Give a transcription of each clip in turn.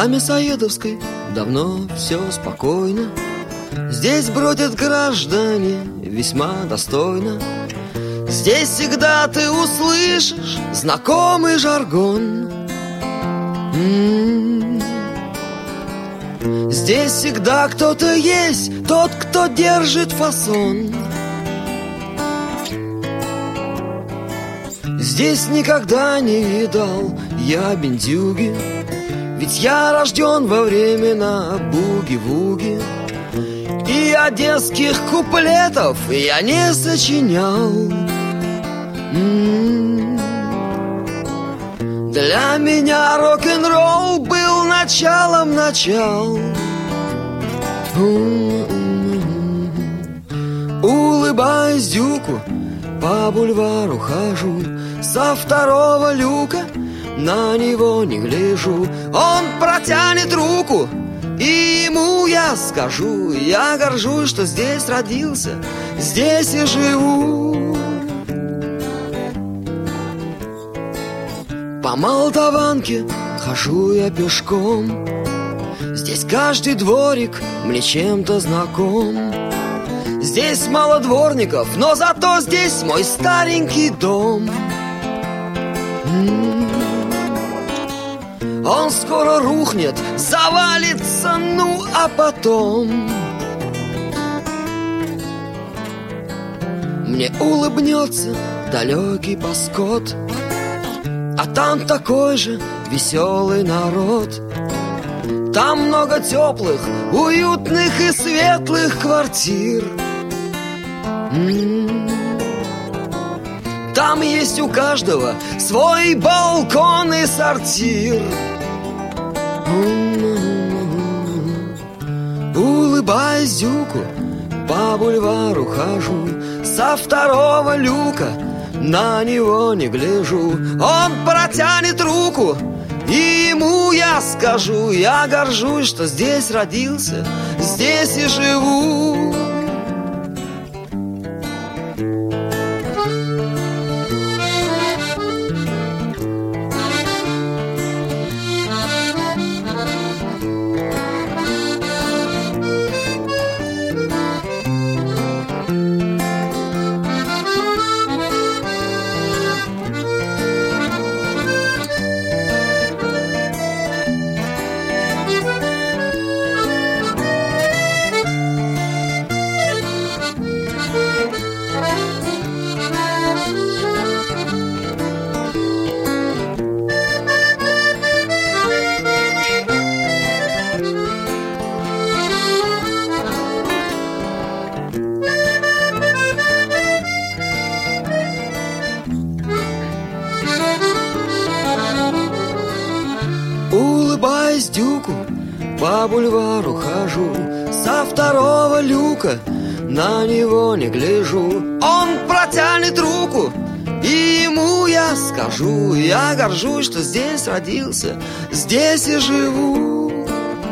На Мясоедовской давно все спокойно. Здесь бродят граждане весьма достойно. Здесь всегда ты услышишь знакомый жаргон. Здесь всегда кто-то есть, тот, кто держит фасон. Здесь никогда не видал я бендюги, ведь я рожден во времена буги-вуги. И одесских куплетов я не сочинял. Для меня рок-н-ролл был началом начал. Улыбаясь дюку, по бульвару хожу, со второго люка на него не гляжу. Он протянет руку, и ему я скажу: я горжусь, что здесь родился, здесь и живу. По Молдаванке хожу я пешком. Здесь каждый дворик мне чем-то знаком. Здесь мало дворников, но зато здесь мой старенький дом. Он скоро рухнет, завалится, ну а потом мне улыбнется далекий Паскот, а там такой же веселый народ. Там много теплых, уютных и светлых квартир. Там есть у каждого свой балкон и сортир. Улыбаясь дюку, по бульвару хожу, со второго люка на него не гляжу. Он протянет руку, и ему я скажу: я горжусь, что здесь родился, здесь и живу. Улыбаясь дюку, по бульвару хожу, со второго люка на него не гляжу. Он протянет руку, и ему я скажу: я горжусь, что здесь родился, здесь и живу.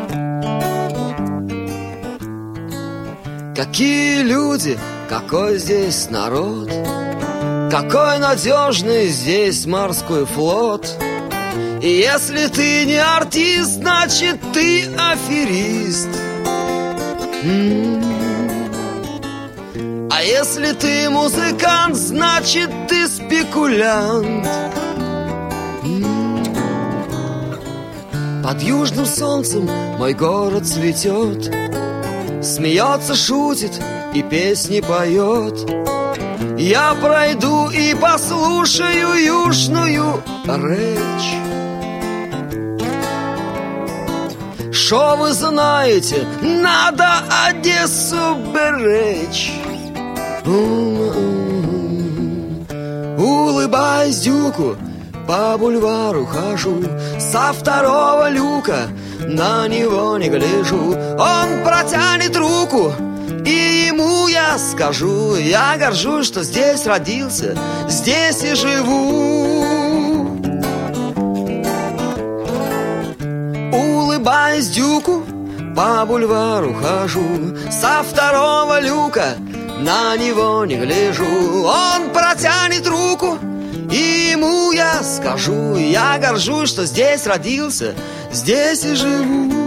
Какие люди, какой здесь народ, какой надежный здесь морской флот. И если ты не артист, значит ты аферист. А если ты музыкант, значит ты спекулянт. Под южным солнцем мой город цветет, смеется, шутит и песни поет. Я пройду и послушаю южную речь. Шо вы знаете, надо Одессу беречь. Улыбаясь дюку, по бульвару хожу, со второго люка на него не гляжу. Он протянет руку, и ему я скажу: я горжусь, что здесь родился, здесь и живу. Улыбаясь дюку, по бульвару хожу, со второго люка на него не гляжу. Он протянет руку, и ему я скажу: я горжусь, что здесь родился, здесь и живу.